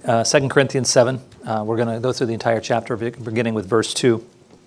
2 Corinthians 7. We're going to go through the entire chapter, beginning with verse 2.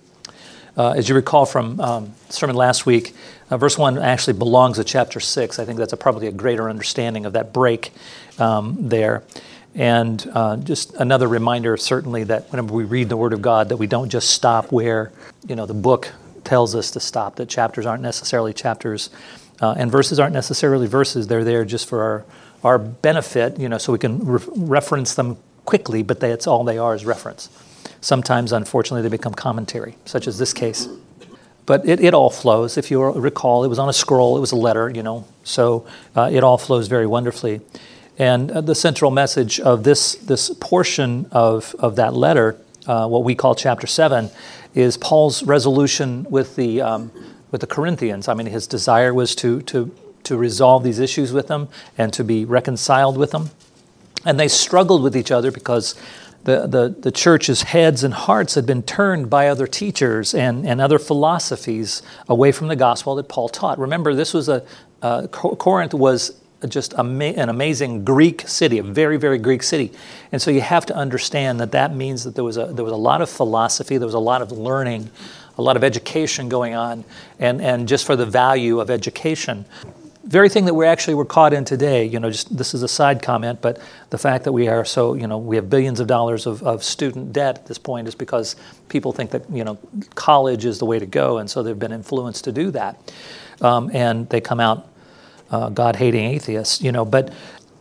As you recall from the sermon last week, verse 1 actually belongs to chapter 6. I think that's probably a greater understanding of that break there. And just another reminder, certainly, that whenever we read the Word of God, that we don't just stop where, the book tells us to stop, that chapters aren't necessarily chapters, and verses aren't necessarily verses. They're there just for our benefit, so we can reference them quickly, but that's all they are, is reference. Sometimes, unfortunately, they become commentary, such as this case. But it all flows. If you recall, it was on a scroll, it was a letter, so it all flows very wonderfully. And the central message of this portion of that letter, what we call chapter 7, is Paul's resolution with the Corinthians. I mean, his desire was to resolve these issues with them and to be reconciled with them. And they struggled with each other because the church's heads and hearts had been turned by other teachers and other philosophies away from the gospel that Paul taught. Remember, this was Corinth was just an amazing Greek city, a very, very Greek city. And so you have to understand that means that there was a lot of philosophy, there was a lot of learning, a lot of education going on, and just for the value of education. Very thing that we're caught in today, just this is a side comment, but the fact that we are so, we have billions of dollars of student debt at this point is because people think that, college is the way to go, and so they've been influenced to do that. And they come out God-hating atheists, but,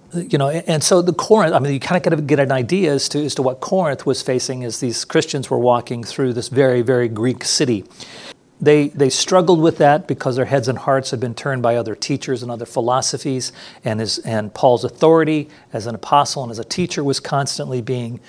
and so the Corinth, I mean, you kind of got to get an idea as to what Corinth was facing as these Christians were walking through this very, very Greek city. They struggled with that because their heads and hearts had been turned by other teachers and other philosophies, and Paul's authority as an apostle and as a teacher was constantly being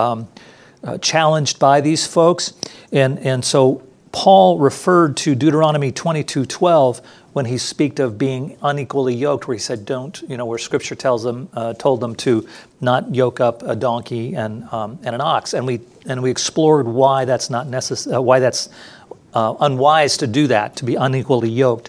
challenged by these folks. And so Paul referred to Deuteronomy 22:12 when he speaks of being unequally yoked, where he said, where Scripture told them to not yoke up a donkey and an ox, and we explored why that's not necessary, why that's unwise to do that, to be unequally yoked.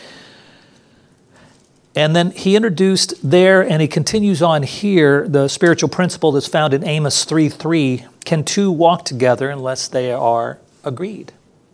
And then he introduced there, and he continues on here, the spiritual principle that's found in Amos 3:3, can two walk together unless they are agreed?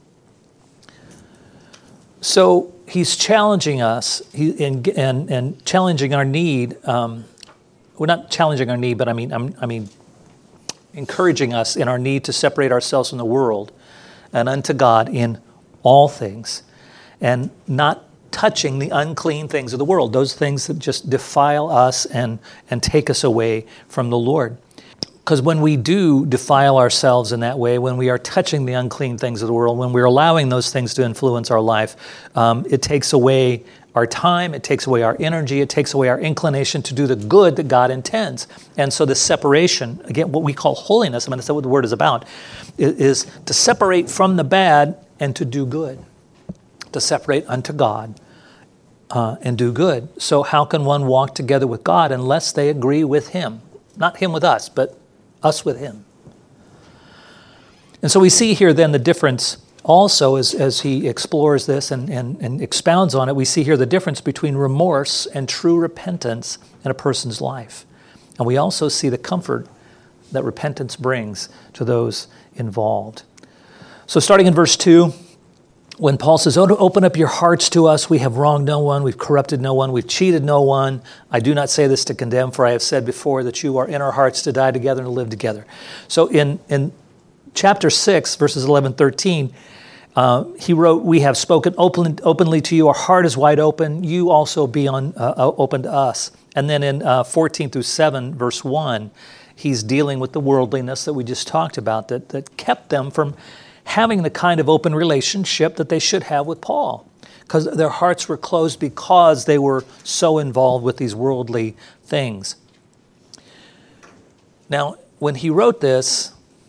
So he's challenging us and challenging our need. We're not challenging our need, but I mean encouraging us in our need to separate ourselves from the world and unto God in all things, and not touching the unclean things of the world, those things that just defile us and take us away from the Lord. Because when we do defile ourselves in that way, when we are touching the unclean things of the world, when we're allowing those things to influence our life, it takes away our time, it takes away our energy, it takes away our inclination to do the good that God intends. And so the separation, again, what we call holiness, I mean, that's what the word is about, is to separate from the bad and to do good, to separate unto God and do good. So how can one walk together with God unless they agree with Him? Not Him with us, but us with Him. And so we see here then the difference also as he explores this and expounds on it. We see here the difference between remorse and true repentance in a person's life. And we also see the comfort that repentance brings to those involved. So starting in verse 2, when Paul says, open up your hearts to us, we have wronged no one, we've corrupted no one, we've cheated no one. I do not say this to condemn, for I have said before that you are in our hearts to die together and to live together. So in chapter 6, verses 11-13, he wrote, we have spoken openly to you, our heart is wide open, you also be open to us. And then in 14-7, verse 1, he's dealing with the worldliness that we just talked about that kept them from having the kind of open relationship that they should have with Paul, because their hearts were closed because they were so involved with these worldly things. Now, when he wrote this,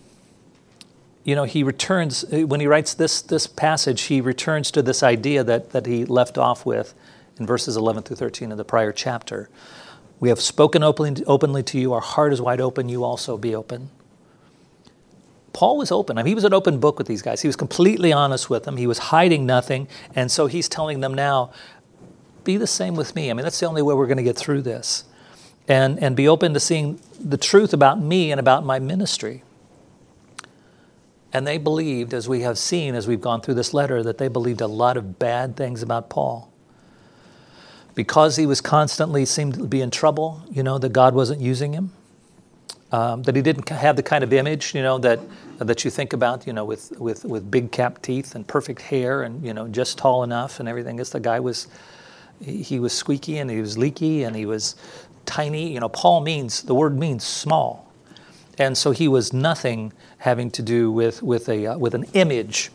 he returns, when he writes this passage, he returns to this idea that he left off with in verses 11-13 of the prior chapter. We have spoken openly to you, our heart is wide open, you also be open. Paul was open. I mean, he was an open book with these guys. He was completely honest with them. He was hiding nothing. And so he's telling them now, be the same with me. I mean, that's the only way we're going to get through this. And be open to seeing the truth about me and about my ministry. And they believed, as we have seen, as we've gone through this letter, that they believed a lot of bad things about Paul. Because he was constantly seemed to be in trouble, that God wasn't using him. That he didn't have the kind of image, that you think about, with big cap teeth and perfect hair and, just tall enough and everything. He was squeaky and he was leaky and he was tiny. The word means small. And so he was nothing having to do with an image,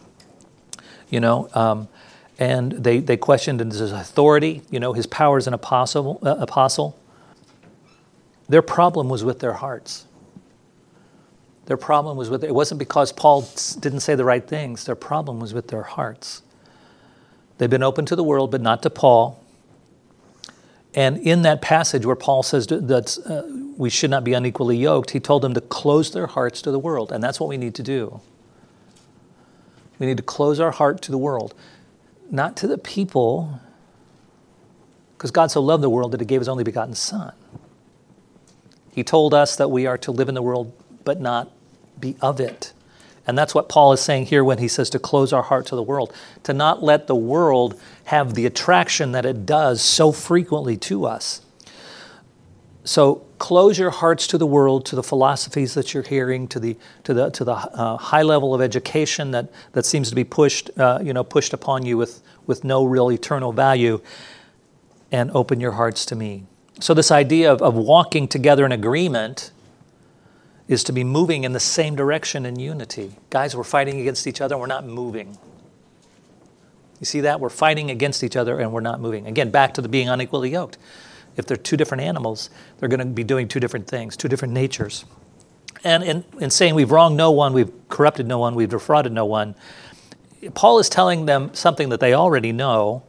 and they questioned his authority, his power as an apostle. Their problem was with their hearts. Their problem was it wasn't because Paul didn't say the right things. Their problem was with their hearts. They've been open to the world, but not to Paul. And in that passage where Paul says that we should not be unequally yoked, he told them to close their hearts to the world. And that's what we need to do. We need to close our heart to the world. Not to the people, because God so loved the world that he gave his only begotten Son. He told us that we are to live in the world, but not be of it. And that's what Paul is saying here when he says to close our heart to the world, to not let the world have the attraction that it does so frequently to us. So close your hearts to the world, to the philosophies that you're hearing, to the high level of education that seems to be pushed upon you with no real eternal value, and open your hearts to me. So this idea of walking together in agreement is to be moving in the same direction in unity. Guys, we're fighting against each other and we're not moving. You see that? We're fighting against each other and we're not moving. Again, back to the being unequally yoked. If they're two different animals, they're going to be doing two different things, two different natures. And in saying we've wronged no one, we've corrupted no one, we've defrauded no one, Paul is telling them something that they already know.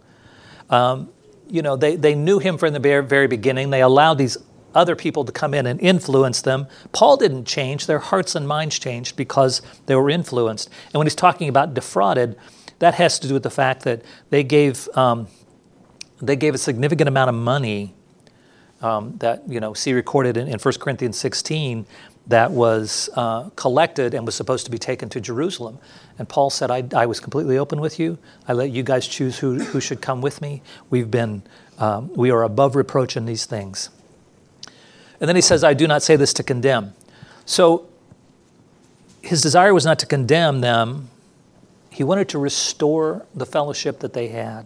They knew him from the very beginning. They allowed these other people to come in and influence them. Paul didn't change. Their hearts and minds changed because they were influenced. And when he's talking about defrauded, that has to do with the fact that they gave a significant amount of money that, see recorded in 1 Corinthians 16, that was collected and was supposed to be taken to Jerusalem. And Paul said, I was completely open with you. I let you guys choose who should come with me. We are above reproach in these things. And then he says, I do not say this to condemn. So his desire was not to condemn them. He wanted to restore the fellowship that they had.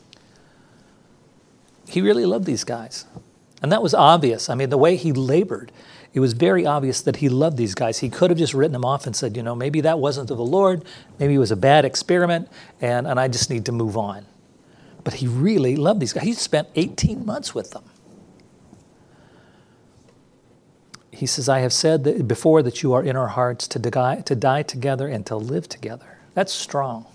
He really loved these guys. And that was obvious. I mean, the way he labored, it was very obvious that he loved these guys. He could have just written them off and said, maybe that wasn't of the Lord. Maybe it was a bad experiment, and I just need to move on. But he really loved these guys. He spent 18 months with them. He says, I have said before that you are in our hearts to die together and to live together. That's strong.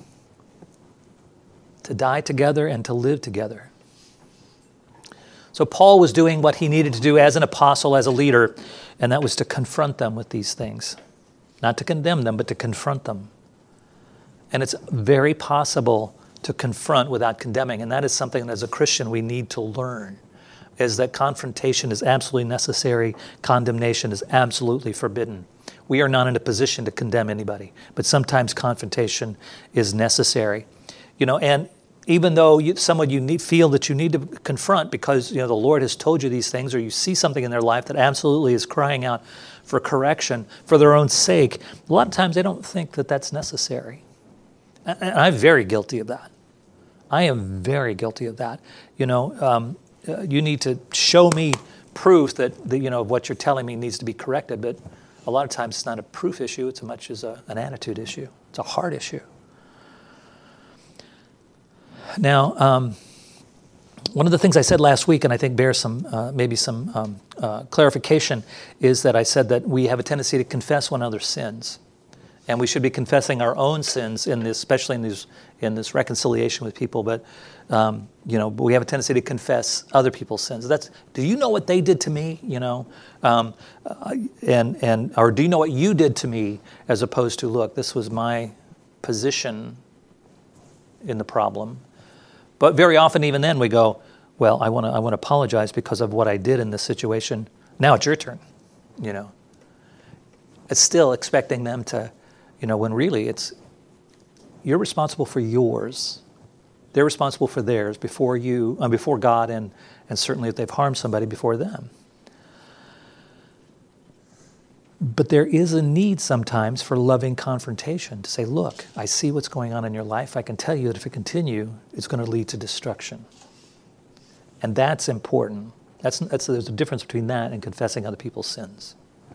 To die together and to live together. So Paul was doing what he needed to do as an apostle, as a leader, and that was to confront them with these things. Not to condemn them, but to confront them. And it's very possible to confront without condemning, and that is something that as a Christian we need to learn, is that confrontation is absolutely necessary, condemnation is absolutely forbidden. We are not in a position to condemn anybody, but sometimes confrontation is necessary. And even though someone you feel that you need to confront because the Lord has told you these things, or you see something in their life that absolutely is crying out for correction for their own sake, a lot of times they don't think that that's necessary. And I'm very guilty of that. I am very guilty of that. You need to show me proof that what you're telling me needs to be corrected, but a lot of times it's not a proof issue, it's as much as an attitude issue. It's a heart issue. Now, one of the things I said last week, and I think bears some clarification, is that I said that we have a tendency to confess one another's sins, and we should be confessing our own sins in this, especially in this reconciliation with people. But we have a tendency to confess other people's sins. Do you know what they did to me? Or do you know what you did to me? As opposed to, look, this was my position in the problem. But very often, even then, we go, well, I want to apologize because of what I did in this situation. Now it's your turn. you know. It's still expecting them to, when really you're responsible for yours. They're responsible for theirs before God, and certainly if they've harmed somebody, before them. But there is a need sometimes for loving confrontation to say, look, I see what's going on in your life. I can tell you that if it continues, it's going to lead to destruction. And that's important. There's a difference between that and confessing other people's sins.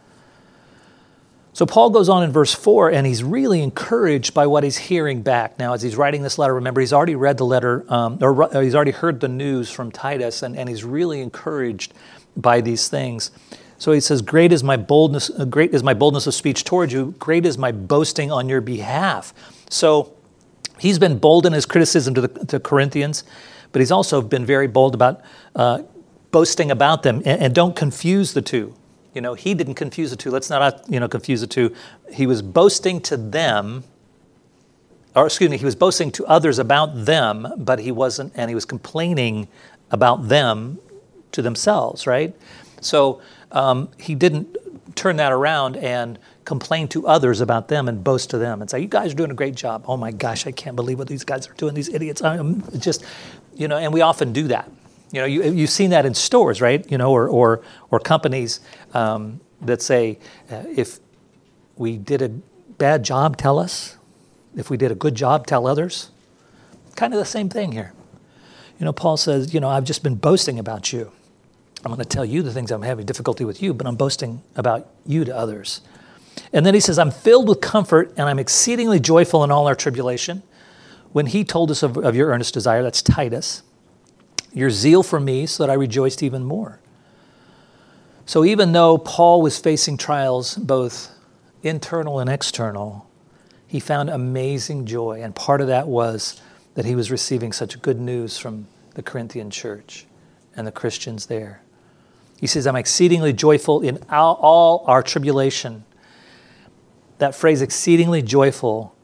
So Paul goes on in verse 4, and he's really encouraged by what he's hearing back. Now, as he's writing this letter, remember, he's already read the letter, or he's already heard the news from Titus, and he's really encouraged by these things. So he says, great is my boldness of speech towards you. Great is my boasting on your behalf. So he's been bold in his criticism to Corinthians, but he's also been very bold about boasting about them. And don't confuse the two. He didn't confuse the two. Let's not, confuse the two. He was boasting to them, he was boasting to others about them, but he wasn't, and he was complaining about them to themselves, right? So he didn't turn that around and complain to others about them and boast to them and say, you guys are doing a great job. Oh my gosh, I can't believe what these guys are doing, these idiots. I'm just, and we often do that. You've seen that in stores, right? Or companies that say, if we did a bad job, tell us. If we did a good job, tell others. Kind of the same thing here. Paul says, I've just been boasting about you. I'm going to tell you the things I'm having difficulty with you, but I'm boasting about you to others. And then he says, I'm filled with comfort and I'm exceedingly joyful in all our tribulation. When he told us of your earnest desire, that's Titus, your zeal for me, so that I rejoiced even more. So even though Paul was facing trials, both internal and external, he found amazing joy. And part of that was that he was receiving such good news from the Corinthian church and the Christians there. He says, I'm exceedingly joyful in all our tribulation. That phrase, exceedingly joyful,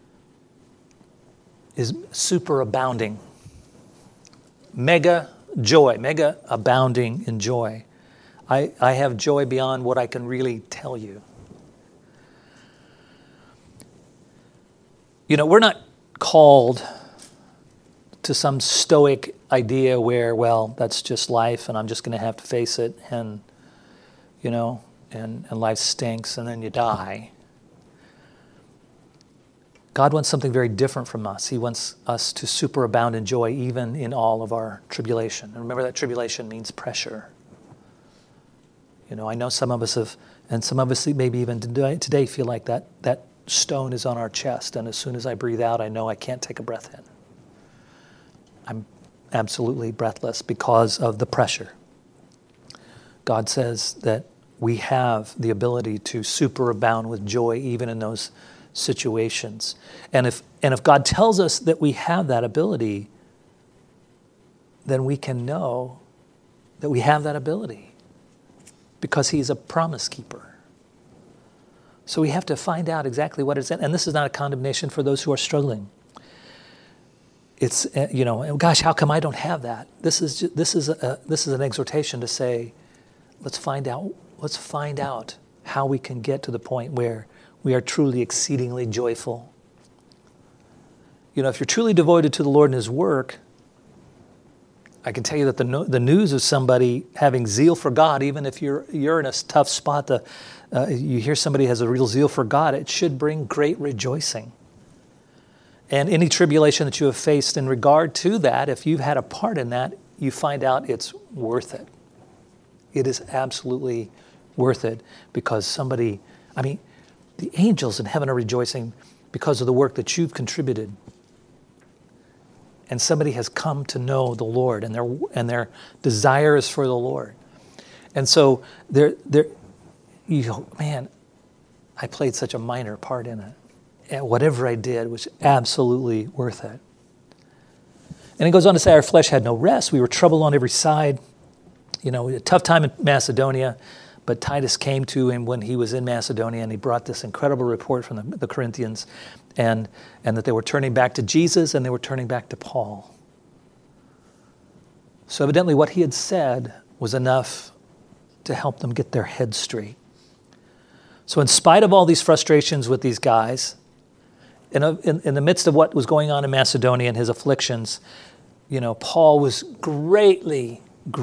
is superabounding. Mega joy, mega abounding in joy. I have joy beyond what I can really tell you. We're not called to some stoic idea where, well, that's just life and I'm just going to have to face it and, and life stinks and then you die. God wants something very different from us. He wants us to superabound in joy even in all of our tribulation. And remember that tribulation means pressure. I know some of us have, and some of us maybe even today feel like that stone is on our chest, and as soon as I breathe out, I know I can't take a breath in. I'm absolutely breathless because of the pressure. God says that we have the ability to superabound with joy even in those situations. And if God tells us that we have that ability, then we can know that we have that ability because he's a promise keeper. So we have to find out exactly what it is. And this is not a condemnation for those who are struggling. It's, gosh, how come I don't have that? This is an exhortation to say, let's find out how we can get to the point where we are truly exceedingly joyful. If you're truly devoted to the Lord and his work, I can tell you that the news of somebody having zeal for God, even if you're in a tough spot, you hear somebody has a real zeal for God, it should bring great rejoicing. And any tribulation that you have faced in regard to that, if you've had a part in that, you find out it's worth it. It is absolutely worth it because the angels in heaven are rejoicing because of the work that you've contributed. And somebody has come to know the Lord, and their desire is for the Lord. And so you go, man, I played such a minor part in it. And whatever I did was absolutely worth it. And he goes on to say, our flesh had no rest. We were troubled on every side. We had a tough time in Macedonia, but Titus came to him when he was in Macedonia, and he brought this incredible report from the Corinthians, and that they were turning back to Jesus and they were turning back to Paul. So evidently what he had said was enough to help them get their head straight. So in spite of all these frustrations with these guys, in the midst of what was going on in Macedonia and his afflictions, Paul was greatly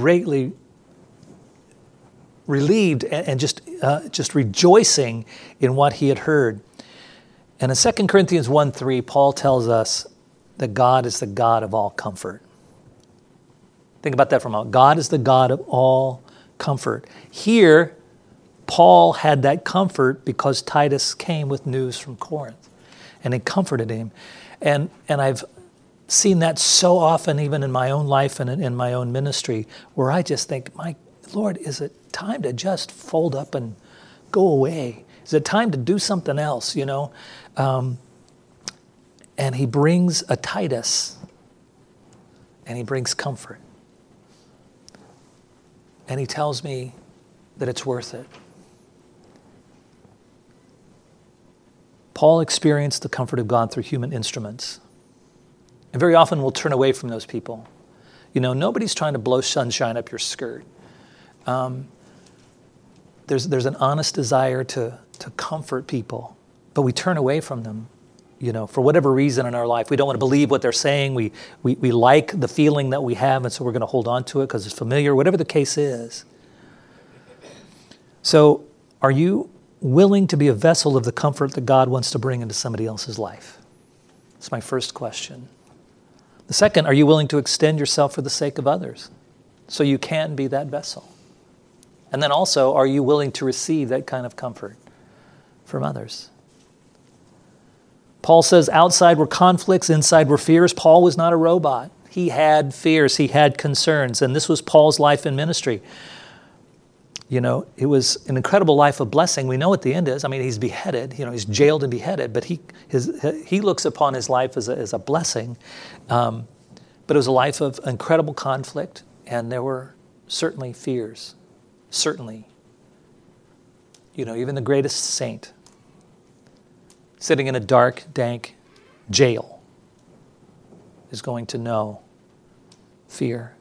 relieved and just rejoicing in what he had heard. And in 2 Corinthians 1:3, Paul tells us that God is the God of all comfort. Think about that for a moment. God is the God of all comfort. Here, Paul had that comfort because Titus came with news from Corinth, and it comforted him. And I've seen that so often, even in my own life and in my own ministry, where I just think, my Lord, is it time to just fold up and go away? Is it time to do something else, And he brings a Titus, and he brings comfort. And he tells me that it's worth it. Paul experienced the comfort of God through human instruments. And very often we'll turn away from those people. Nobody's trying to blow sunshine up your skirt. There's an honest desire to comfort people, but we turn away from them, for whatever reason in our life. We don't want to believe what they're saying. We like the feeling that we have, and so we're going to hold on to it because it's familiar, whatever the case is. So are you willing to be a vessel of the comfort that God wants to bring into somebody else's life? That's my first question. The second, are you willing to extend yourself for the sake of others so you can be that vessel? And then also, are you willing to receive that kind of comfort from others? Paul says outside were conflicts, inside were fears. Paul was not a robot. He had fears, he had concerns, and this was Paul's life in ministry. It was an incredible life of blessing. We know what the end is. I mean, he's beheaded, he's jailed and beheaded, but he looks upon his life as a blessing. But it was a life of incredible conflict, and there were certainly fears. Certainly. Even the greatest saint sitting in a dark, dank jail is going to know fear.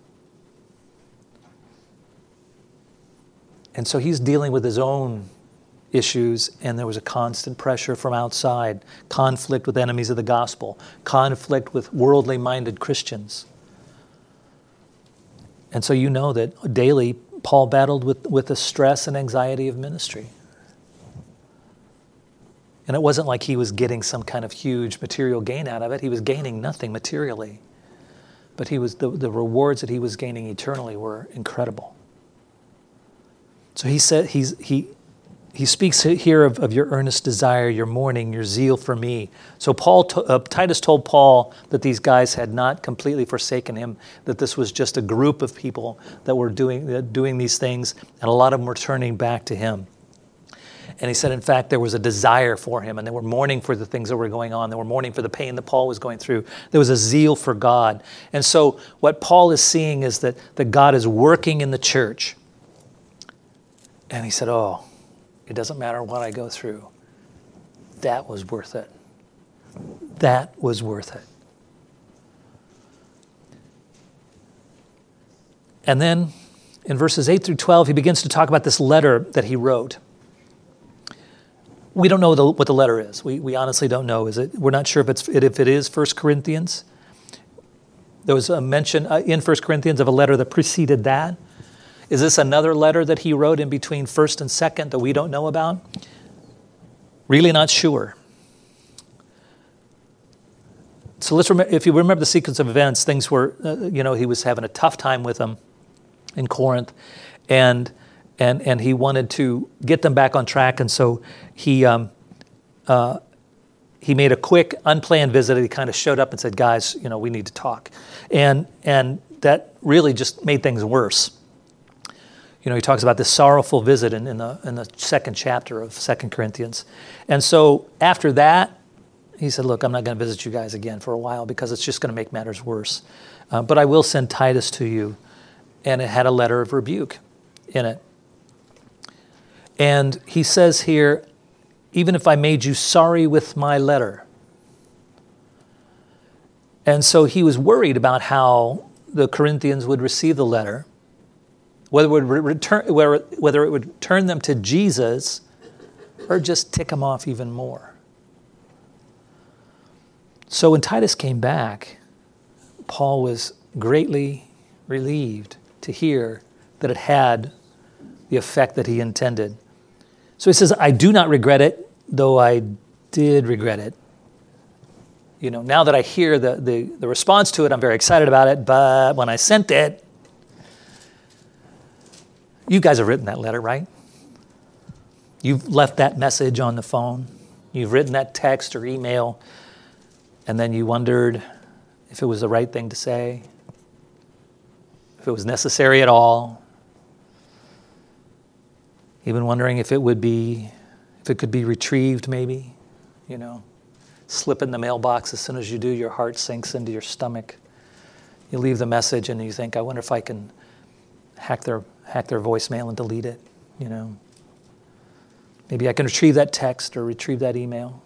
And so he's dealing with his own issues, and there was a constant pressure from outside, conflict with enemies of the gospel, conflict with worldly-minded Christians. And so that daily Paul battled with the stress and anxiety of ministry. And it wasn't like he was getting some kind of huge material gain out of it. He was gaining nothing materially. But the rewards that he was gaining eternally were incredible. So he said he speaks here of your earnest desire, your mourning, your zeal for me. So Titus told Paul that these guys had not completely forsaken him, that this was just a group of people that were doing these things, and a lot of them were turning back to him. And he said, in fact, there was a desire for him, and they were mourning for the things that were going on. They were mourning for the pain that Paul was going through. There was a zeal for God. And so what Paul is seeing is that God is working in the church. And he said, it doesn't matter what I go through. That was worth it. That was worth it. And then in verses 8 through 12, he begins to talk about this letter that he wrote. We don't know what the letter is. We honestly don't know. We're not sure if it is 1 Corinthians. There was a mention in 1 Corinthians of a letter that preceded that. Is this another letter that he wrote in between 1st and 2nd that we don't know about? Really not sure. So if you remember the sequence of events, things were, he was having a tough time with them in Corinth, and he wanted to get them back on track, and so he made a quick, unplanned visit. He kind of showed up and said, "Guys, we need to talk," and that really just made things worse. He talks about this sorrowful visit in the second chapter of 2 Corinthians. And so after that, he said, look, I'm not going to visit you guys again for a while because it's just going to make matters worse. But I will send Titus to you. And it had a letter of rebuke in it. And he says here, even if I made you sorry with my letter. And so he was worried about how the Corinthians would receive the letter. Whether it would turn them to Jesus or just tick him off even more. So when Titus came back, Paul was greatly relieved to hear that it had the effect that he intended. So he says, I do not regret it, though I did regret it. Now that I hear the response to it, I'm very excited about it, but when I sent it, you guys have written that letter, right? You've left that message on the phone. You've written that text or email, and then you wondered if it was the right thing to say, if it was necessary at all. Even wondering if it could be retrieved maybe, slip in the mailbox as soon as you do, your heart sinks into your stomach. You leave the message and you think, I wonder if I can hack their voicemail and delete it, Maybe I can retrieve that text or retrieve that email.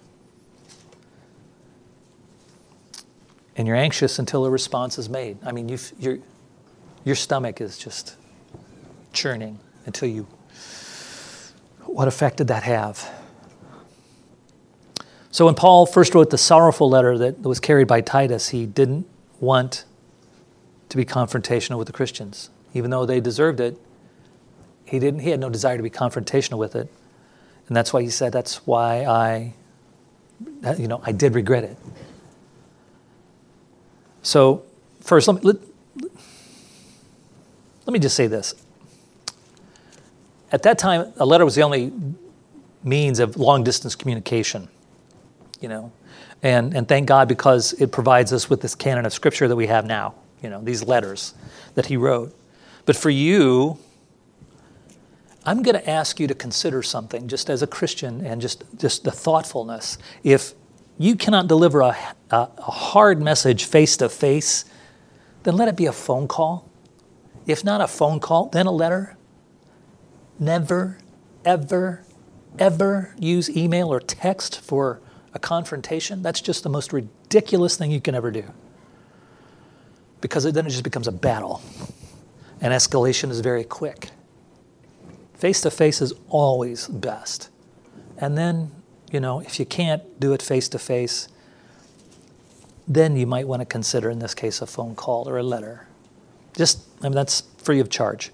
And you're anxious until a response is made. I mean, your stomach is just churning until what effect did that have? So when Paul first wrote the sorrowful letter that was carried by Titus, he didn't want to be confrontational with the Christians. Even though they deserved it, he had no desire to be confrontational with it. And that's why he said, that's why I did regret it. So first, let me just say this. At that time, a letter was the only means of long-distance communication. And thank God, because it provides us with this canon of Scripture that we have now, these letters that he wrote. But for you, I'm going to ask you to consider something just as a Christian and just the thoughtfulness. If you cannot deliver a hard message face-to-face, then let it be a phone call. If not a phone call, then a letter. Never, ever, ever use email or text for a confrontation. That's just the most ridiculous thing you can ever do. Because then it just becomes a battle. And escalation is very quick. Face-to-face is always best. And then, if you can't do it face-to-face, then you might want to consider, in this case, a phone call or a letter. That's free of charge.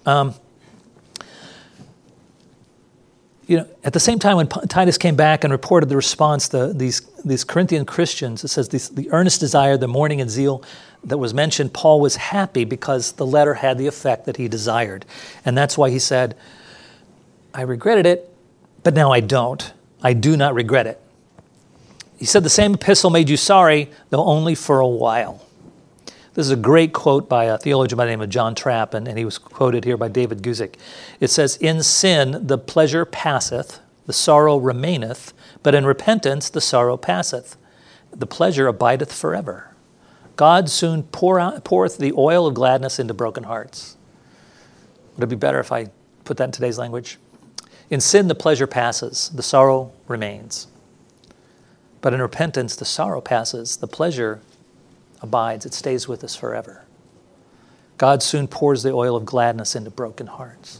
At the same time, when Titus came back and reported the response, these Corinthian Christians, it says the earnest desire, the mourning and zeal that was mentioned, Paul was happy because the letter had the effect that he desired. And that's why he said, I regretted it, but now I don't. I do not regret it. He said the same epistle made you sorry, though only for a while. This is a great quote by a theologian by the name of John Trapp, and he was quoted here by David Guzik. It says, in sin the pleasure passeth, the sorrow remaineth, but in repentance the sorrow passeth. The pleasure abideth forever. God soon poureth the oil of gladness into broken hearts. Would it be better if I put that in today's language? In sin the pleasure passes, the sorrow remains. But in repentance the sorrow passes, the pleasure abides, it stays with us forever. God soon pours the oil of gladness into broken hearts.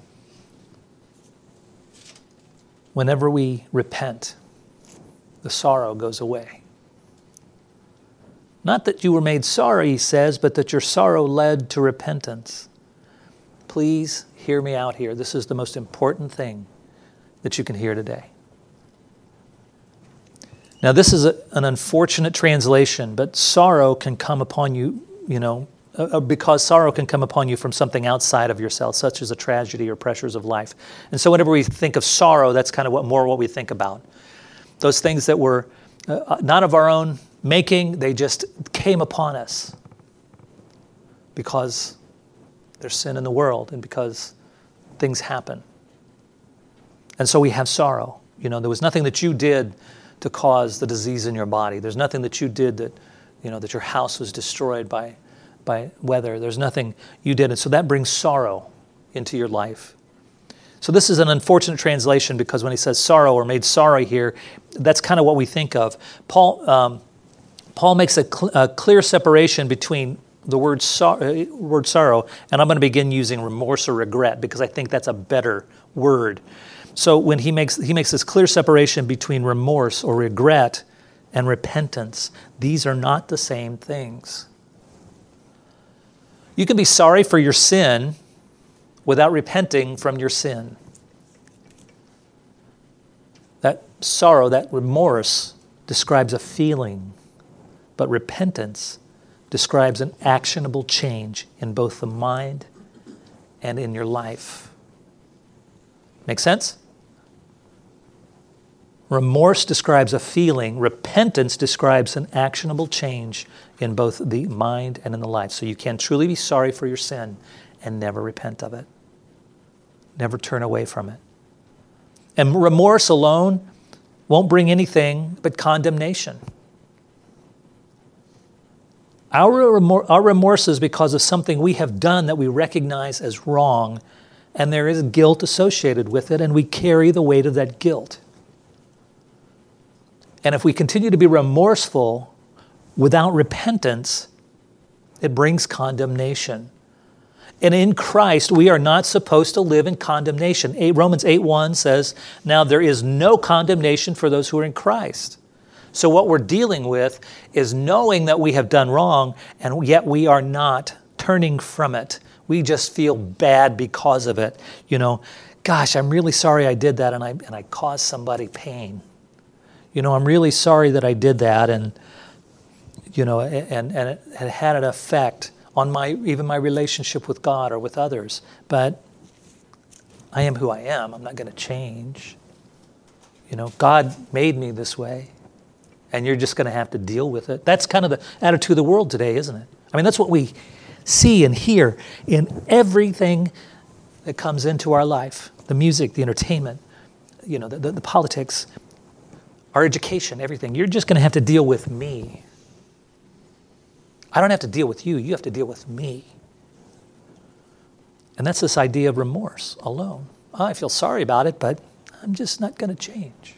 Whenever we repent, the sorrow goes away. Not that you were made sorry, he says, but that your sorrow led to repentance. Please hear me out here. This is the most important thing that you can hear today. Now, this is an unfortunate translation, but sorrow can come upon you, because sorrow can come upon you from something outside of yourself, such as a tragedy or pressures of life. And so whenever we think of sorrow, that's kind of what we think about. Those things that were not of our own making, they just came upon us because there's sin in the world and because things happen. And so we have sorrow. There was nothing that you did to cause the disease in your body. There's nothing that you did that your house was destroyed by weather. There's nothing you did. And so that brings sorrow into your life. So this is an unfortunate translation because when he says sorrow or made sorry here, that's kind of what we think of. Paul makes a clear separation between the word sorrow, and I'm going to begin using remorse or regret because I think that's a better word. So when he makes this clear separation between remorse or regret and repentance, these are not the same things. You can be sorry for your sin without repenting from your sin. That sorrow, that remorse describes a feeling, but repentance describes an actionable change in both the mind and in your life. Make sense? Remorse describes a feeling. Repentance describes an actionable change in both the mind and in the life. So you can truly be sorry for your sin and never repent of it. Never turn away from it. And remorse alone won't bring anything but condemnation. Our remorse is because of something we have done that we recognize as wrong, and there is guilt associated with it, and we carry the weight of that guilt. And if we continue to be remorseful without repentance, it brings condemnation. And in Christ, we are not supposed to live in condemnation. Romans 8:1 says, now there is no condemnation for those who are in Christ. So what we're dealing with is knowing that we have done wrong, and yet we are not turning from it. We just feel bad because of it. Gosh, I'm really sorry I did that, and I caused somebody pain. I'm really sorry that I did that, and it had an effect on even my relationship with God or with others. But I am who I am. I'm not going to change. God made me this way, and you're just going to have to deal with it. That's kind of the attitude of the world today, isn't it? I mean, that's what we see and hear in everything that comes into our life. The music, the entertainment, the politics, our education, everything. You're just going to have to deal with me. I don't have to deal with you. You have to deal with me. And that's this idea of remorse alone. I feel sorry about it, but I'm just not going to change.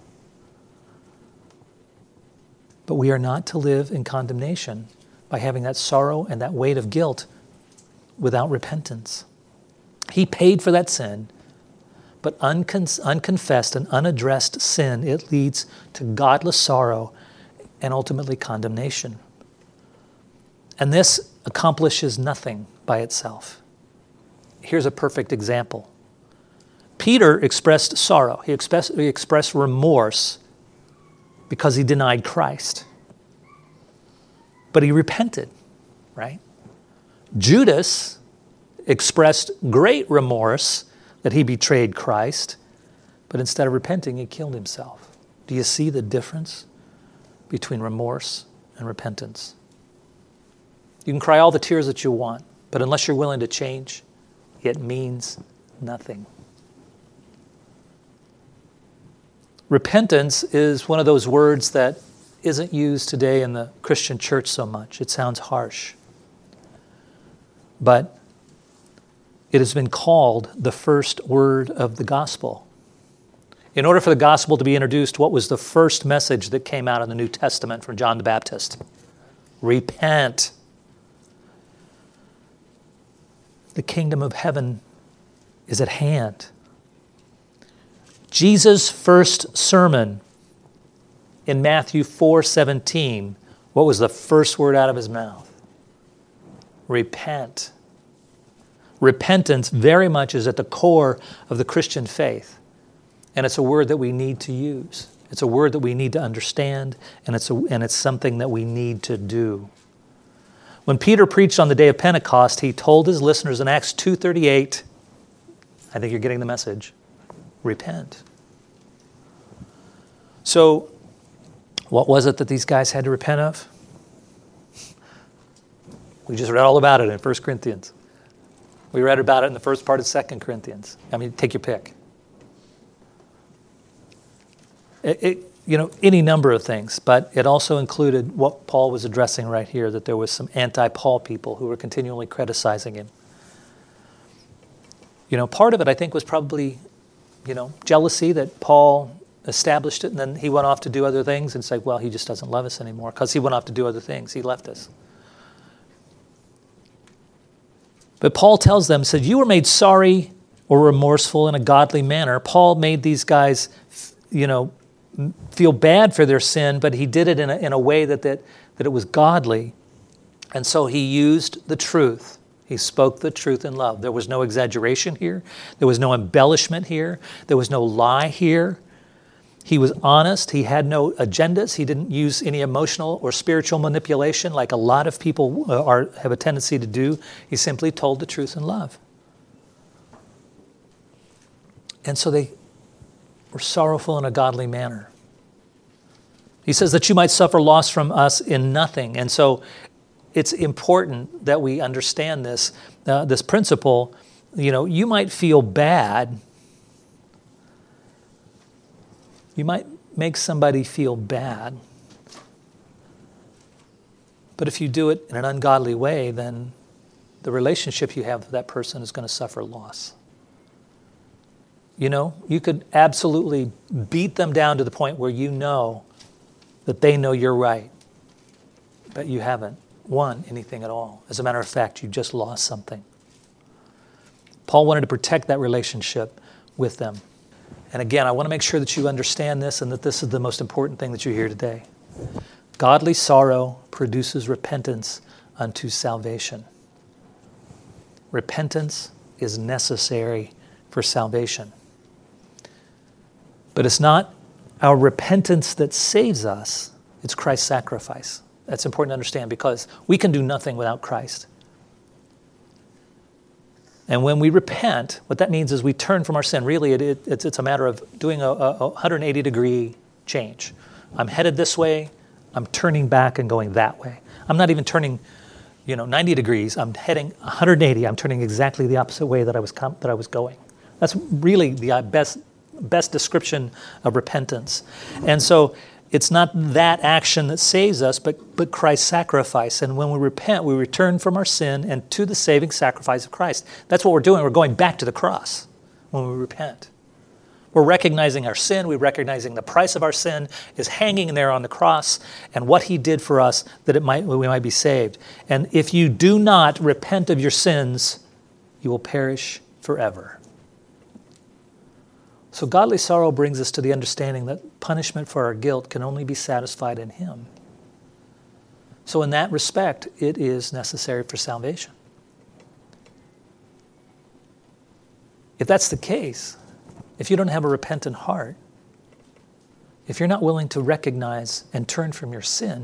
But we are not to live in condemnation by having that sorrow and that weight of guilt without repentance. He paid for that sin, but unconfessed and unaddressed sin, it leads to godless sorrow and ultimately condemnation. And this accomplishes nothing by itself. Here's a perfect example. Peter expressed sorrow. He expressed remorse because he denied Christ. But he repented, right? Judas expressed great remorse that he betrayed Christ, but instead of repenting, he killed himself. Do you see the difference between remorse and repentance? You can cry all the tears that you want, but unless you're willing to change, it means nothing. Repentance is one of those words that isn't used today in the Christian church so much. It sounds harsh. But it has been called the first word of the gospel. In order for the gospel to be introduced, what was the first message that came out in the New Testament from John the Baptist? Repent. The kingdom of heaven is at hand. Jesus' first sermon in Matthew 4:17, what was the first word out of his mouth? Repent. Repentance very much is at the core of the Christian faith. And it's a word that we need to use. It's a word that we need to understand, and it's something that we need to do. When Peter preached on the day of Pentecost, he told his listeners in Acts 2:38, I think you're getting the message, repent. So, what was it that these guys had to repent of? We just read all about it in 1 Corinthians. We read about it in the first part of 2 Corinthians. I mean, take your pick. Any number of things, but it also included what Paul was addressing right here, that there was some anti-Paul people who were continually criticizing him. Part of it, I think, was probably, jealousy that Paul established it, and then he went off to do other things, and it's like, well, he just doesn't love us anymore because he went off to do other things. He left us. But Paul tells them, said, you were made sorry or remorseful in a godly manner. Paul made these guys, feel bad for their sin, but he did it in a way that it was godly. And so he used the truth. He spoke the truth in love. There was no exaggeration here. There was no embellishment here. There was no lie here. He was honest. He had no agendas. He didn't use any emotional or spiritual manipulation like a lot of people have a tendency to do. He simply told the truth in love. And so they were sorrowful in a godly manner. He says that you might suffer loss from us in nothing. And so it's important that we understand this principle. You might feel bad. You might make somebody feel bad. But if you do it in an ungodly way, then the relationship you have with that person is going to suffer loss. You could absolutely beat them down to the point where you know that they know you're right, but you haven't won anything at all. As a matter of fact, you just lost something. Paul wanted to protect that relationship with them. And again, I want to make sure that you understand this and that this is the most important thing that you hear today. Godly sorrow produces repentance unto salvation. Repentance is necessary for salvation. But it's not our repentance that saves us, it's Christ's sacrifice. That's important to understand because we can do nothing without Christ. And when we repent, what that means is we turn from our sin. Really, it's a matter of doing a 180-degree change. I'm headed this way, I'm turning back and going that way. I'm not even turning 90 degrees, I'm heading 180. I'm turning exactly the opposite way that I was going. That's really the best description of repentance. And so it's not that action that saves us, but Christ's sacrifice. And when we repent, we return from our sin and to the saving sacrifice of Christ. That's what we're doing. We're going back to the cross when we repent. We're recognizing our sin. We're recognizing the price of our sin is hanging there on the cross and what he did for us that we might be saved. And if you do not repent of your sins, you will perish forever. So godly sorrow brings us to the understanding that punishment for our guilt can only be satisfied in him. So in that respect, it is necessary for salvation. If that's the case, if you don't have a repentant heart, if you're not willing to recognize and turn from your sin,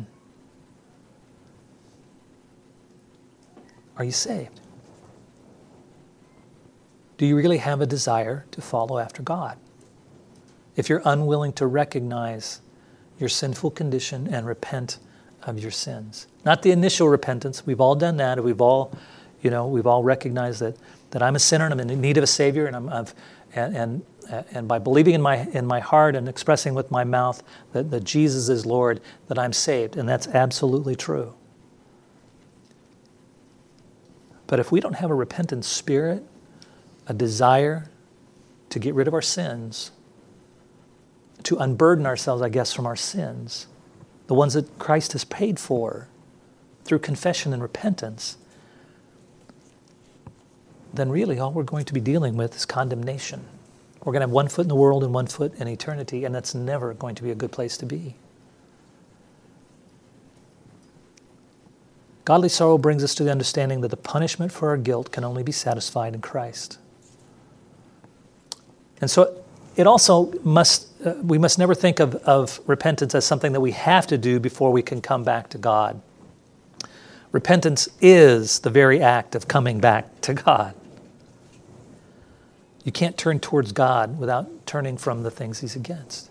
are you saved? Do you really have a desire to follow after God? If you're unwilling to recognize your sinful condition and repent of your sins. Not the initial repentance. We've all done that. We've all recognized that I'm a sinner and I'm in need of a Savior, and by believing in my heart and expressing with my mouth that Jesus is Lord, that I'm saved. And that's absolutely true. But if we don't have a repentant spirit, a desire to get rid of our sins, to unburden ourselves, I guess, from our sins, the ones that Christ has paid for through confession and repentance, then really all we're going to be dealing with is condemnation. We're going to have one foot in the world and one foot in eternity, and that's never going to be a good place to be. Godly sorrow brings us to the understanding that the punishment for our guilt can only be satisfied in Christ. And so it also we must never think of repentance as something that we have to do before we can come back to God. Repentance is the very act of coming back to God. You can't turn towards God without turning from the things he's against.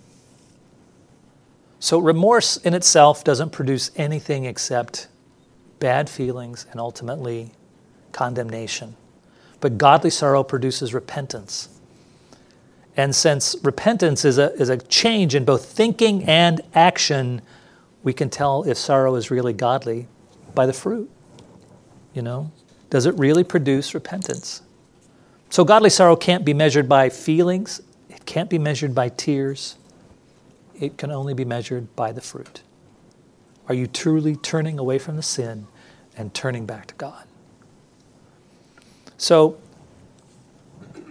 So remorse in itself doesn't produce anything except bad feelings and ultimately condemnation. But godly sorrow produces repentance. And since repentance is a change in both thinking and action, we can tell if sorrow is really godly by the fruit. Does it really produce repentance? So godly sorrow can't be measured by feelings. It can't be measured by tears. It can only be measured by the fruit. Are you truly turning away from the sin and turning back to God? So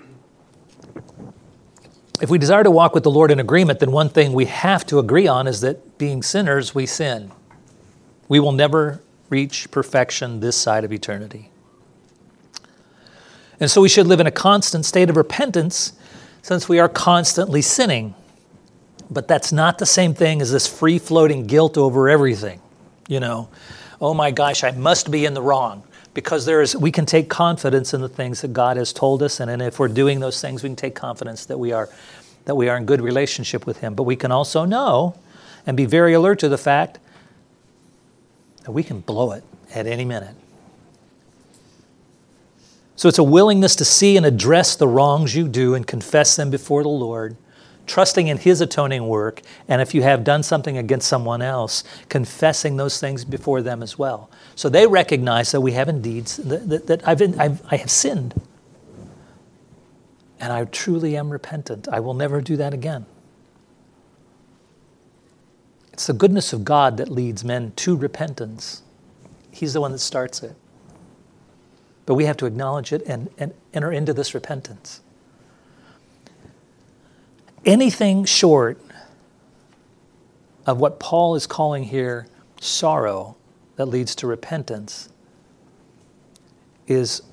if we desire to walk with the Lord in agreement, then one thing we have to agree on is that being sinners, we sin. We will never reach perfection this side of eternity. And so we should live in a constant state of repentance since we are constantly sinning. But that's not the same thing as this free-floating guilt over everything. Oh my gosh, I must be in the wrong. Because we can take confidence in the things that God has told us, and if we're doing those things, we can take confidence that we are in good relationship with Him. But we can also know and be very alert to the fact that we can blow it at any minute. So it's a willingness to see and address the wrongs you do and confess them before the Lord, trusting in His atoning work, and if you have done something against someone else, confessing those things before them as well. So they recognize that we have indeed, that I have sinned. And I truly am repentant. I will never do that again. It's the goodness of God that leads men to repentance. He's the one that starts it. But we have to acknowledge it and enter into this repentance. Anything short of what Paul is calling here sorrow that leads to repentance is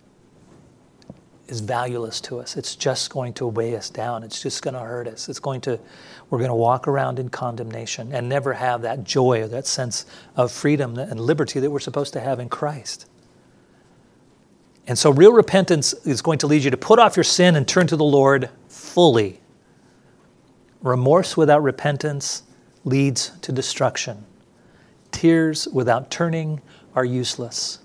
valueless to us. It's just going to weigh us down. It's just going to hurt us. We're going to walk around in condemnation and never have that joy or that sense of freedom and liberty that we're supposed to have in Christ. And so real repentance is going to lead you to put off your sin and turn to the Lord fully. Remorse without repentance leads to destruction. Tears without turning are useless.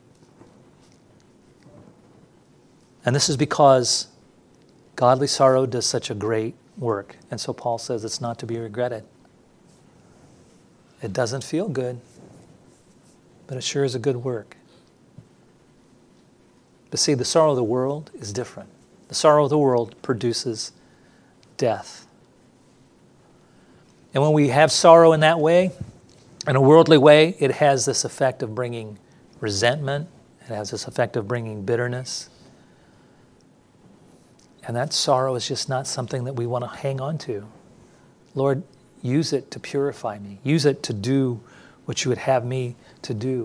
And this is because godly sorrow does such a great work. And so Paul says it's not to be regretted. It doesn't feel good, but it sure is a good work. But see, the sorrow of the world is different. The sorrow of the world produces death. And when we have sorrow in that way, in a worldly way, it has this effect of bringing resentment. It has this effect of bringing bitterness. And that sorrow is just not something that we want to hang on to. Lord, use it to purify me. Use it to do what you would have me to do.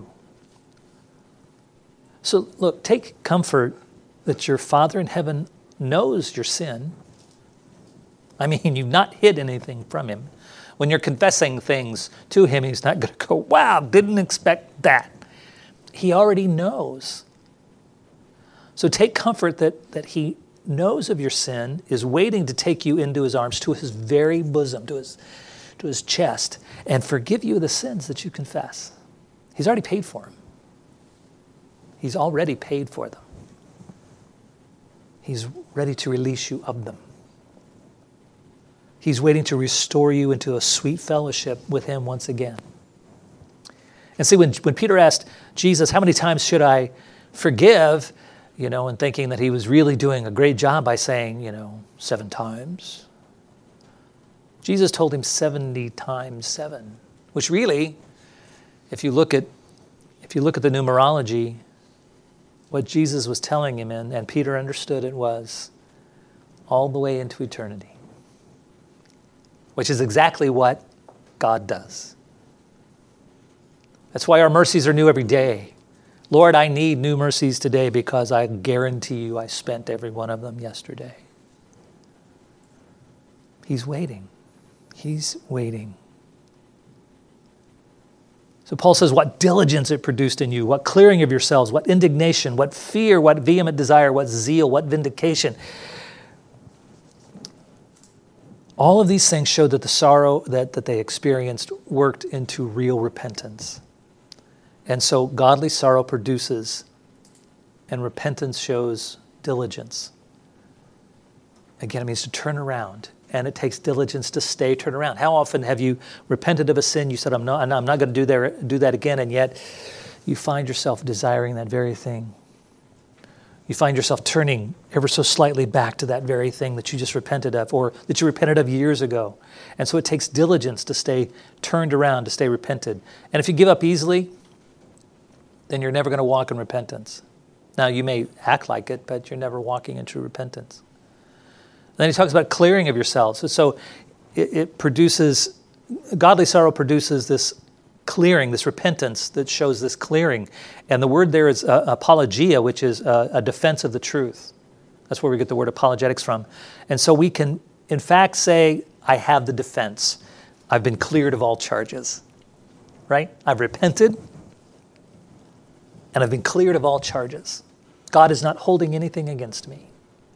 So look, take comfort that your Father in heaven knows your sin. I mean, you've not hid anything from Him. When you're confessing things to Him, He's not going to go, wow, didn't expect that. He already knows. So take comfort that He knows of your sin, is waiting to take you into His arms, to His very bosom, to His chest, and forgive you the sins that you confess. He's already paid for them. He's already paid for them. He's ready to release you of them. He's waiting to restore you into a sweet fellowship with Him once again. And see, when Peter asked Jesus, how many times should I forgive, and thinking that he was really doing a great job by saying, 7 times. Jesus told him 70 times 7, which really, if you look at the numerology, what Jesus was telling him, and Peter understood it, was all the way into eternity, which is exactly what God does. That's why our mercies are new every day. Lord, I need new mercies today because I guarantee you I spent every one of them yesterday. He's waiting. He's waiting. So Paul says, what diligence it produced in you, what clearing of yourselves, what indignation, what fear, what vehement desire, what zeal, what vindication. All of these things showed that the sorrow that they experienced worked into real repentance. And so godly sorrow produces, and repentance shows diligence. Again, it means to turn around, and it takes diligence to stay turned around. How often have you repented of a sin? You said, I'm not going to do that again, and yet you find yourself desiring that very thing. You find yourself turning ever so slightly back to that very thing that you just repented of, or that you repented of years ago. And so it takes diligence to stay turned around, to stay repented. And if you give up easily, then you're never going to walk in repentance. Now, you may act like it, but you're never walking in true repentance. Then he talks about clearing of yourselves. So it produces, godly sorrow produces this clearing, this repentance that shows this clearing. And the word there is apologia, which is a defense of the truth. That's where we get the word apologetics from. And so we can, in fact, say, I have the defense. I've been cleared of all charges, right? I've repented, and I've been cleared of all charges. God is not holding anything against me.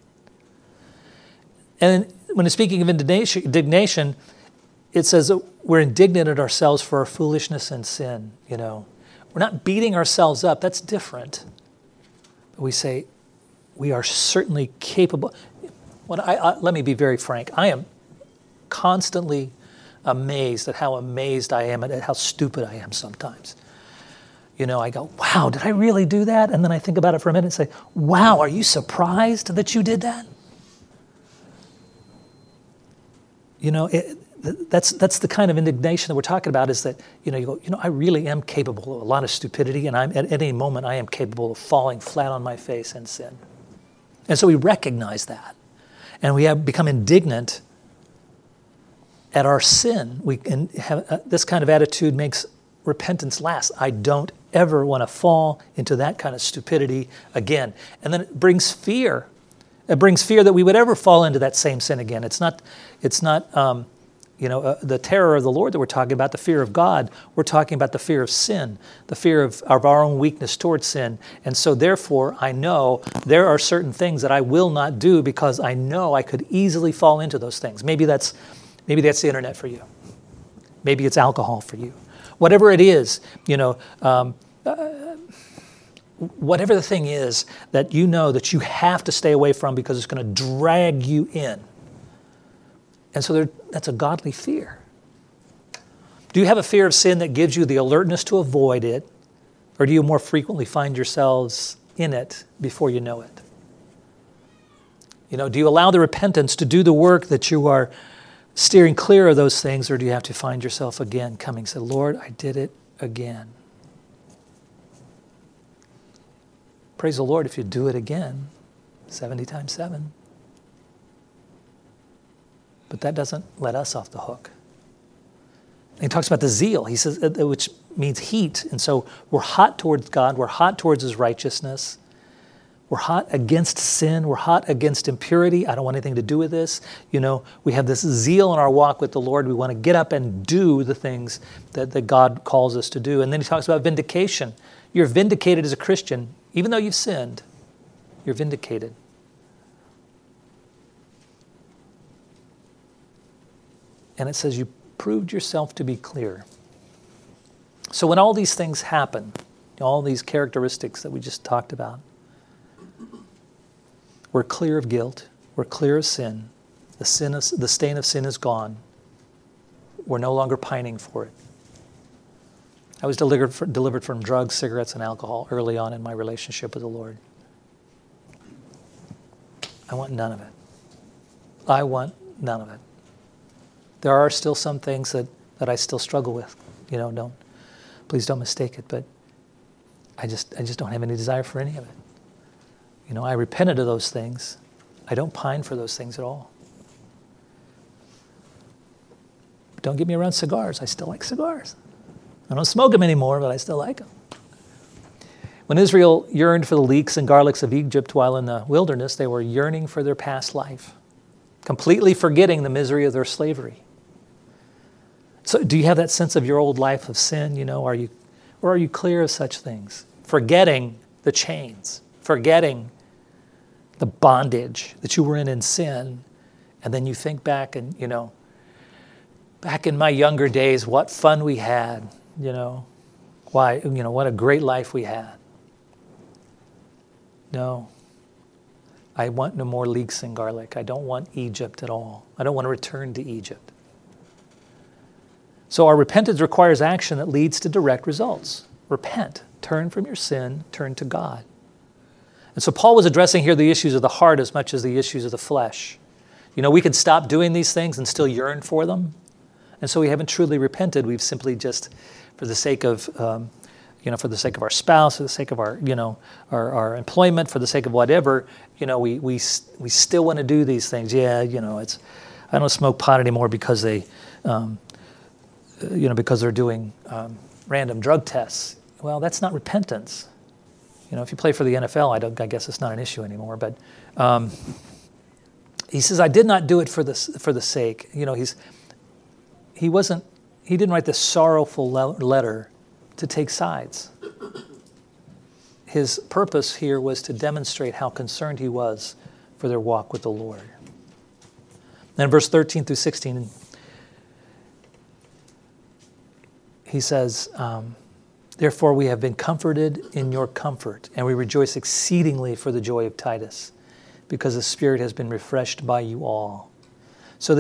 And when it's speaking of indignation, it says that we're indignant at ourselves for our foolishness and sin, you know. We're not beating ourselves up. That's different. But we say, we are certainly capable. Let me be very frank. I am constantly amazed at how amazed I am at how stupid I am sometimes. You know, I go, wow, did I really do that? And then I think about it for a minute and say, wow, are you surprised that you did that? You know, that's the kind of indignation that we're talking about, is that, you know, you go, you know, I really am capable of a lot of stupidity, and at any moment I am capable of falling flat on my face in sin. And so we recognize that. And we have become indignant at our sin. This kind of attitude makes repentance last. I don't ever want to fall into that kind of stupidity again. And then it brings fear. It brings fear that we would ever fall into that same sin again. It's not the terror of the Lord that we're talking about, the fear of God. We're talking about the fear of sin, the fear of our own weakness towards sin. And so therefore, I know there are certain things that I will not do because I know I could easily fall into those things. Maybe that's the internet for you. Maybe it's alcohol for you. Whatever it is, you know, whatever the thing is that you know that you have to stay away from because it's going to drag you in. And so that's a godly fear. Do you have a fear of sin that gives you the alertness to avoid it, or do you more frequently find yourselves in it before you know it? You know, do you allow the repentance to do the work that you are steering clear of those things, or do you have to find yourself again coming and say, Lord, I did it again? Praise the Lord if you do it again, 70 times 7. But that doesn't let us off the hook. And he talks about the zeal. He says, which means heat. And so we're hot towards God. We're hot towards his righteousness. We're hot against sin. We're hot against impurity. I don't want anything to do with this. You know, we have this zeal in our walk with the Lord. We want to get up and do the things that God calls us to do. And then he talks about vindication. You're vindicated as a Christian. Even though you've sinned, you're vindicated. And it says you proved yourself to be clear. So when all these things happen, all these characteristics that we just talked about, we're clear of guilt, we're clear of sin, the stain of sin is gone, we're no longer pining for it. I was delivered from drugs, cigarettes, and alcohol early on in my relationship with the Lord. I want none of it. I want none of it. There are still some things that I still struggle with. You know, please don't mistake it, but I just don't have any desire for any of it. You know, I repented of those things. I don't pine for those things at all. But don't get me around cigars. I still like cigars. I don't smoke them anymore, but I still like them. When Israel yearned for the leeks and garlics of Egypt while in the wilderness, they were yearning for their past life, completely forgetting the misery of their slavery. So do you have that sense of your old life of sin? You know, are you clear of such things? Forgetting the chains, forgetting the bondage that you were in sin, and then you think back and, you know, back in my younger days, what fun we had, you know, what a great life we had. No, I want no more leeks and garlic. I don't want Egypt at all. I don't want to return to Egypt. So our repentance requires action that leads to direct results. Repent, turn from your sin, turn to God. And so Paul was addressing here the issues of the heart as much as the issues of the flesh. You know, we could stop doing these things and still yearn for them. And so we haven't truly repented. We've simply just, for the sake of, for the sake of our spouse, for the sake of our, our employment, for the sake of whatever, we still want to do these things. Yeah, I don't smoke pot anymore because they, because they're doing random drug tests. Well, that's not repentance. If you play for the NFL, I guess it's not an issue anymore. But he says, I did not do it for the sake. He didn't write this sorrowful letter to take sides. His purpose here was to demonstrate how concerned he was for their walk with the Lord. Then verse 13 through 16, he says, therefore we have been comforted in your comfort, and we rejoice exceedingly for the joy of Titus, because the Spirit has been refreshed by you all. So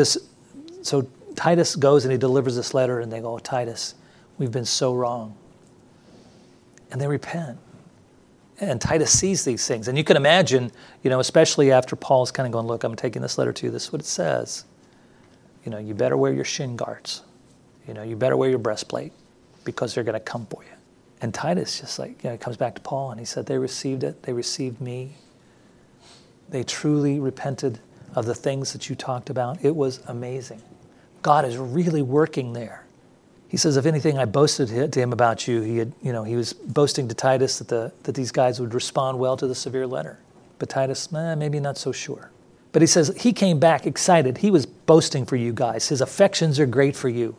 Titus goes and he delivers this letter, and they go, Titus, we've been so wrong. And they repent. And Titus sees these things. And you can imagine, especially after Paul's kind of going, look, I'm taking this letter to you. This is what it says. You better wear your shin guards. You better wear your breastplate, because they're going to come for you. And Titus just comes back to Paul, and he said, they received it. They received me. They truly repented of the things that you talked about. It was amazing. God is really working there. He says, if anything, I boasted to him about you. He was boasting to Titus that these guys would respond well to the severe letter. But Titus, maybe not so sure. But he says he came back excited. He was boasting for you guys. His affections are great for you.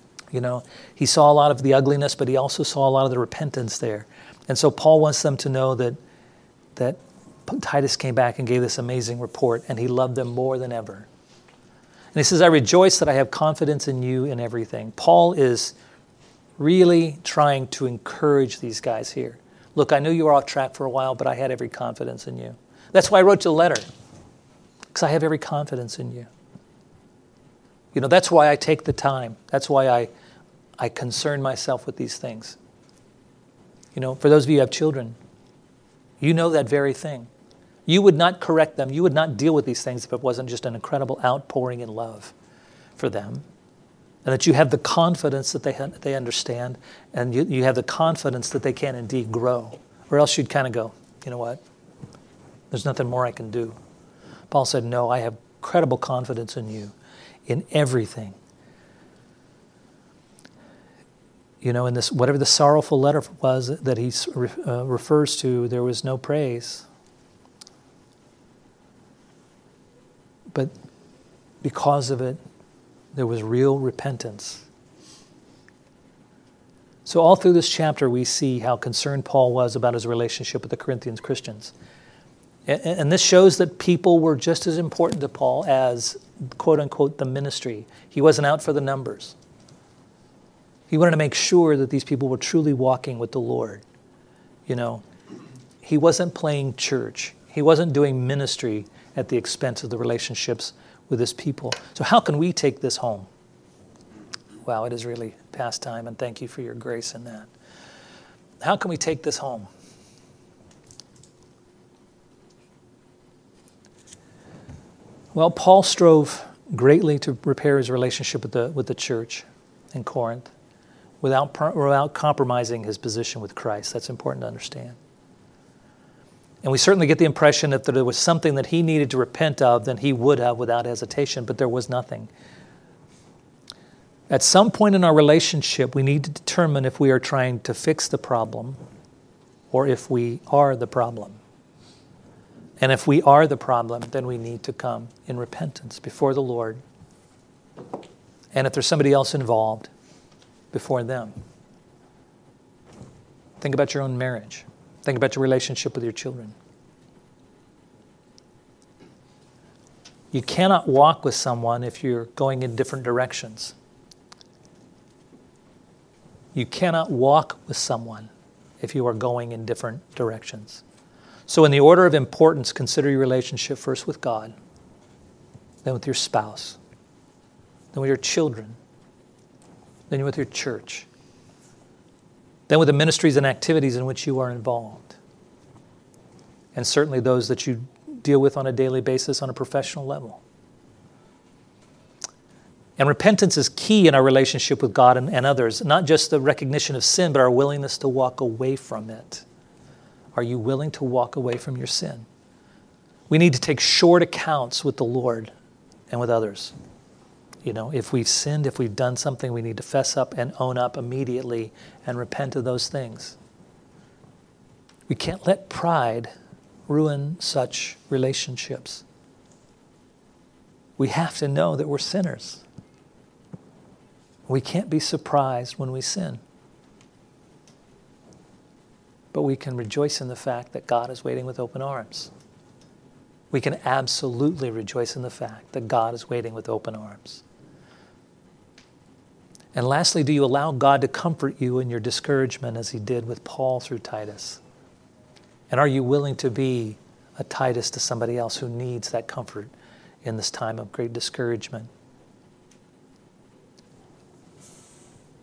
He saw a lot of the ugliness, but he also saw a lot of the repentance there. And so Paul wants them to know that Titus came back and gave this amazing report, and he loved them more than ever. And he says, I rejoice that I have confidence in you in everything. Paul is really trying to encourage these guys here. Look, I knew you were off track for a while, but I had every confidence in you. That's why I wrote you a letter, because I have every confidence in you. That's why I take the time. That's why I concern myself with these things. For those of you who have children, you know that very thing. You would not correct them. You would not deal with these things if it wasn't just an incredible outpouring in love for them. And that you have the confidence that they understand, and you have the confidence that they can indeed grow. Or else you'd kind of go, you know what? There's nothing more I can do. Paul said, no, I have incredible confidence in you in everything. In this, whatever the sorrowful letter was that he refers to, there was no praise. But because of it, there was real repentance. So all through this chapter, we see how concerned Paul was about his relationship with the Corinthians Christians. And this shows that people were just as important to Paul as, quote unquote, the ministry. He wasn't out for the numbers. He wanted to make sure that these people were truly walking with the Lord. He wasn't playing church. He wasn't doing ministry at the expense of the relationships with his people. So how can we take this home? Wow, it is really past time, and thank you for your grace in that. How can we take this home? Well, Paul strove greatly to repair his relationship with the church in Corinth without compromising his position with Christ. That's important to understand. And we certainly get the impression that if there was something that he needed to repent of, then he would have without hesitation, but there was nothing. At some point in our relationship, we need to determine if we are trying to fix the problem or if we are the problem. And if we are the problem, then we need to come in repentance before the Lord. And if there's somebody else involved, before them. Think about your own marriage. Think about your relationship with your children. You cannot walk with someone if you're going in different directions. You cannot walk with someone if you are going in different directions. So in the order of importance, consider your relationship first with God, then with your spouse, then with your children, then with your church, then with the ministries and activities in which you are involved, and certainly those that you deal with on a daily basis on a professional level. And repentance is key in our relationship with God and others, not just the recognition of sin, but our willingness to walk away from it. Are you willing to walk away from your sin? We need to take short accounts with the Lord and with others. You know, if we've sinned, if we've done something, we need to fess up and own up immediately and repent of those things. We can't let pride ruin such relationships. We have to know that we're sinners. We can't be surprised when we sin. But we can rejoice in the fact that God is waiting with open arms. We can absolutely rejoice in the fact that God is waiting with open arms. And lastly, do you allow God to comfort you in your discouragement as he did with Paul through Titus? And are you willing to be a Titus to somebody else who needs that comfort in this time of great discouragement?